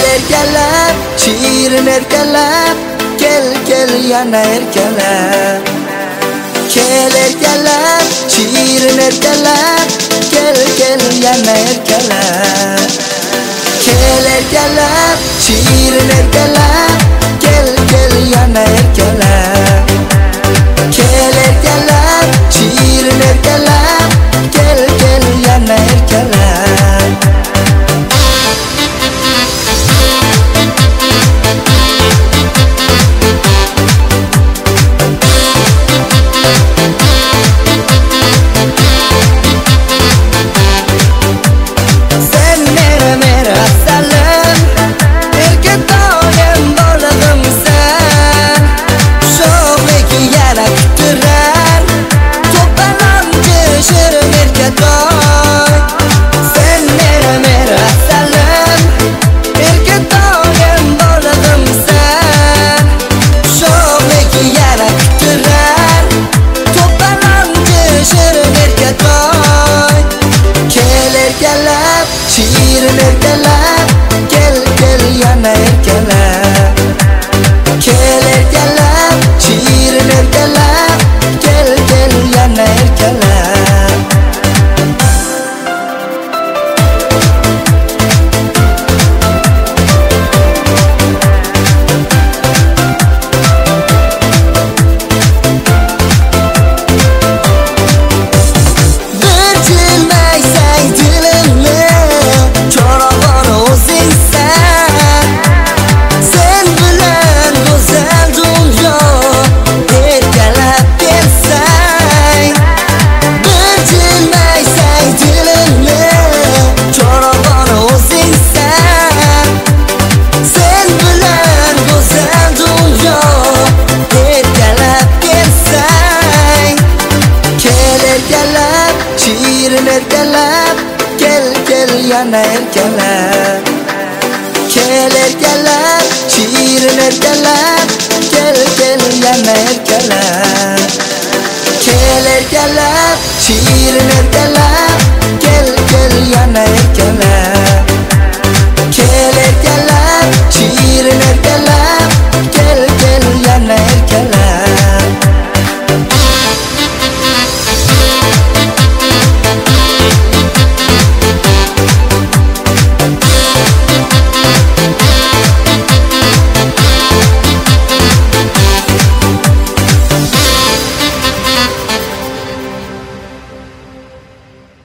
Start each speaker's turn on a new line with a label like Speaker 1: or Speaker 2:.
Speaker 1: erkalab, shirin erkalab, kel yana erkalab. Kel erkalab, shirin erkalab, kel yana erkalab. Kel erkalab, shirin erkalab, kel yana erkalab. Kel erkalab, shirin erkalab, kel yana erkalab. Shirin erkalab, kel yana erkalab. Kel erkalab, shirin erkalab, kel yana erkalab. Shirin erkalab, kel yana erkalab. Kel erkalab, shirin erkalab, kel yana erkalab. Kel erkalab, shirin erkalab, kel yana erkalab.